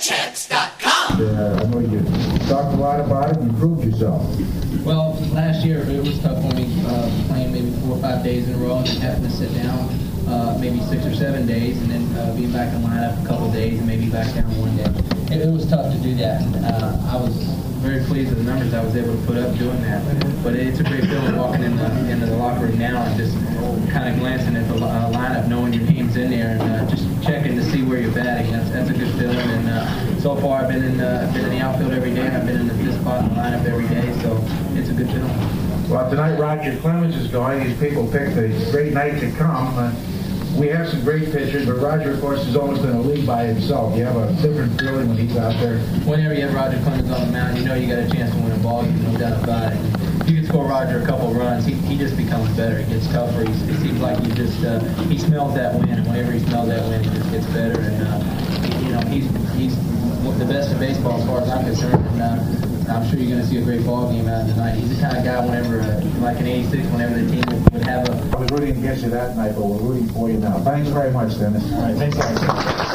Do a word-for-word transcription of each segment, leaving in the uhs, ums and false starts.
Champs dot com. Uh, I know you talked a lot about it and you proved yourself. Well, last year it was tough for me uh, playing maybe four or five days in a row and then having to sit down uh, maybe six or seven days and then uh, being back in lineup a couple of days and maybe back down one day. It, it was tough to do that. And, uh, I was very pleased with the numbers I was able to put up doing that. But it's a great feeling walking in the, into the locker room now and just kind of glancing at the uh, lineup, knowing your name's in there, and uh, just checking to see where you're batting. That's, that's a good feeling. And uh, so far, I've been in the been in the outfield every day, and I've been in the this spot in the lineup every day. So it's a good feeling. Well, tonight Roger Clemens is going. These people picked a great night to come. Uh, we have some great pitchers, but Roger, of course, is almost in a league by himself. You have a different feeling when he's out there. Whenever you have Roger Clemens on the mound, you know you got a chance to win a ball game, no doubt about it. If you can score Roger a couple of runs, he, he just becomes better. He gets tougher. He's, it seems like he just uh, he smells that win, and whenever he smells that win, he just gets better. And uh, you know he's he's the best in baseball as far as I'm concerned. And uh, I'm sure you're going to see a great ball game out of tonight. He's the kind of guy whenever, uh, like in eighty-six, whenever the team would, would have a. I was rooting against you that night, but we're rooting for you now. Thanks very much, Dennis. All right, thanks, guys.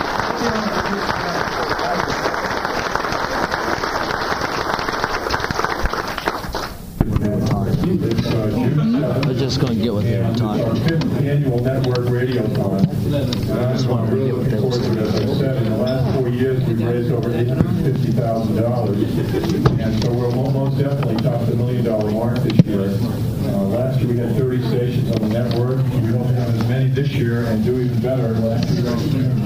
We're just going to get with him and talk. Our fifth annual network radiothon. I just want to really looking forward to it. As I said, in the last four years, we've raised over eight hundred fifty thousand dollars. And so we'll most definitely top the million dollar mark this year. Uh, last year we had thirty stations on the network. We hope to have as many this year and do even better. Last year, uh,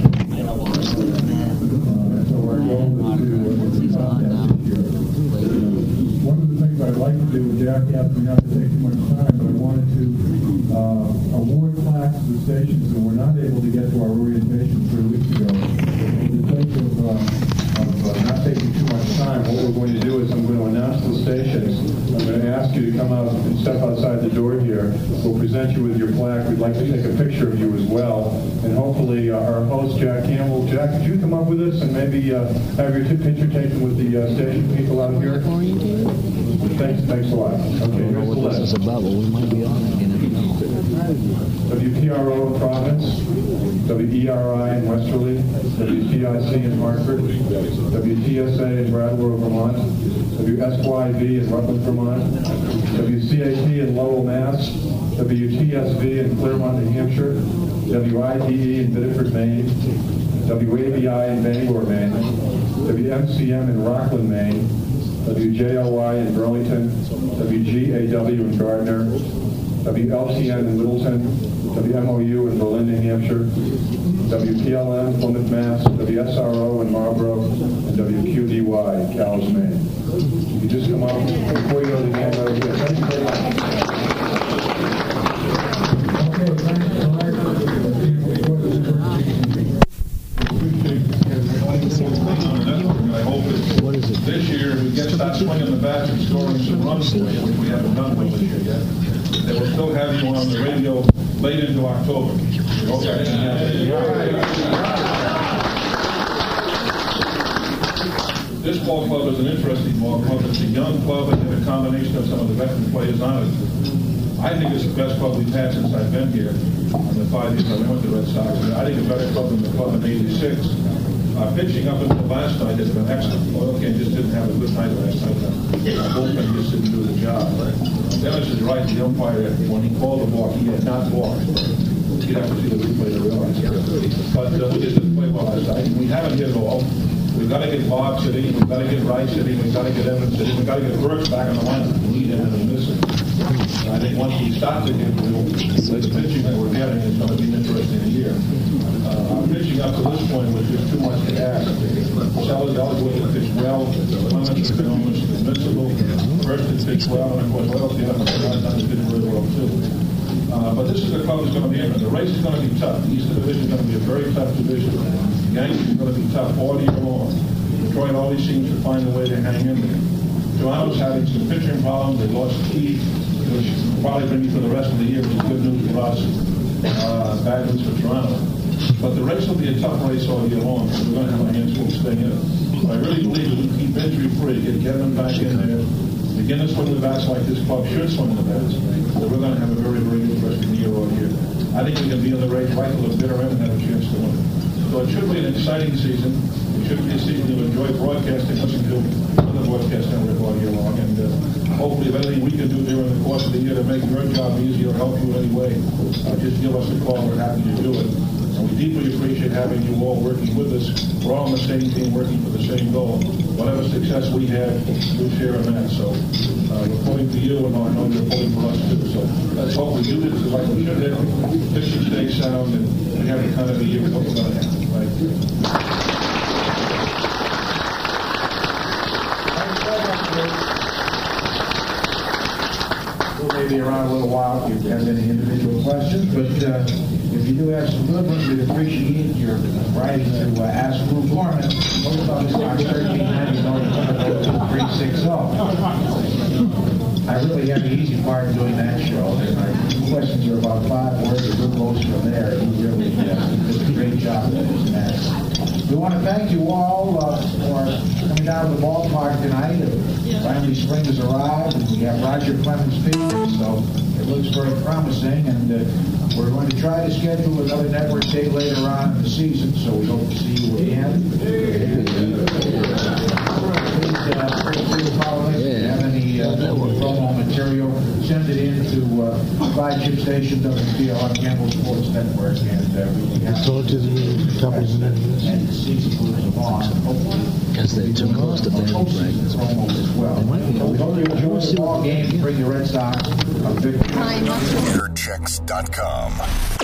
so our goal is to uh, top that this year. One of the things I'd like to do, Jack asked me not to take too much time, but I wanted to uh, award plaques to the stations that were not able to get to our orientation three weeks ago. For the sake of, uh, of uh, not taking too much time, what we're going to do is I'm going to announce the stations. I'm going to ask you to come out and step outside the door here. We'll present you with your plaque. We'd like to take a picture of you as well. And hopefully uh, our host, Jack Campbell. Jack, could you come up with us and maybe uh, have your picture taken with the uh, station people out here? Thanks, thanks a lot. Okay, I don't know what this is about, but we might be on it. W P R O in Providence, W E R I in Westerly, W T I C in Hartford, W T S A in Brattleboro, Vermont, W S Y V in Rutland, Vermont, W C A T in Lowell, Mass, W T S V in Claremont, New Hampshire, W I D E in Biddeford, Maine, W A B I in Bangor, Maine, W M C M in Rockland, Maine, W J O Y in Burlington, W G A W in Gardner, W L T N in Littleton, W M O U in Berlin, New Hampshire, W P L M, Plymouth, Mass, W S R O in Marlborough, and W Q D Y in Cowles, Maine. You can just come up before you go to the game right here. Thank you very much. Okay, thanks a lot. I hope that this year we get start swinging the bat and scoring some runs for you, which we haven't done well this year yet. They will still have you on the radio late into October. This ball club is an interesting ball club. It's a young club and a combination of some of the veteran players on it. I think it's the best club we've had since I've been here in the five years I went to the Red Sox. I think a better club than the club in eighty-six. Uh, pitching up until last night has been excellent. Oilcan just didn't have a good night last night. Our bullpen just didn't do the job. Dennis is right. The umpire, when he called the walk, he had not walked. You'd have to see the replay to realize that. But uh, we just didn't play well last night. We haven't hit it all. We've got to get Bob sitting. We've got to get Rice sitting. We've got to get Evans sitting. We've got to get Burks back on the line. We need him and missing. I think once we start to get the pitching that we're getting, it's going to be interesting a year. Uh, our pitching up to this point was just too much to ask. Sellers eligible to pitch well. Clemens has been almost invincible. First to pitch well, and of course, well, the other guys on the pitch really well too. Uh, but this is the club that's going to be in it. The race is going to be tough. The Eastern Division is going to be a very tough division. The Yankees are going to be tough all year long. Detroit always seems to find a way to hang in there. Toronto's having some pitching problems. They lost Key, which will probably bring you for the rest of the year, which is good news for us. Uh, bad news for Toronto. But the race will be a tough race all year long. So we're going to have our hands full staying in it. But I really believe that we keep injury free, get Kevin back in there, begin to swing the bats like this club should swing the bats, that we're going to have a very, very interesting year all year. I think we can be in the race right to the bitter end and have a chance to win. So it should be an exciting season. It should be enjoy broadcasting, listen to other broadcast network all year long, and uh, hopefully if anything we can do during the course of the year to make your job easier or help you in any way, uh, just give us a call. We're happy to do it. And we deeply appreciate having you all working with us. We're all on the same team, working for the same goal. Whatever success we have, you share in that. So uh, we're pulling for you, and I know you're pulling for us too. So let's hope we do this like we should have. Pitching stays sound, and we have the kind of a year we're going to have. Right? We'll maybe around a little while if you have any individual questions, but uh, if you do have some good ones, we'd appreciate your writing to uh, Ask Lou Gorman, post office box thirteen ninety, two three six zero. I really have the easy part doing that show. My questions are about five words, a good most from there. He really uh, did a great job with that. We want to thank you all uh, for coming down to the ballpark tonight. Finally, spring has arrived, and we have Roger Clemens speaking, so it looks very promising. And uh, we're going to try to schedule another network day later on in the season, so we hope to see you again. And, uh, please, uh, please follow us. If you have any uh, promo material, send it in to uh, flagship station W P L on Campbell Sports Network, and uh, we will have So it is a couple of minutes. and the season moves on. Hopefully, Because they took most of their practice. promo as well. We hope you enjoy the ball game. Bring your Red Sox a victory. Air Checks dot com.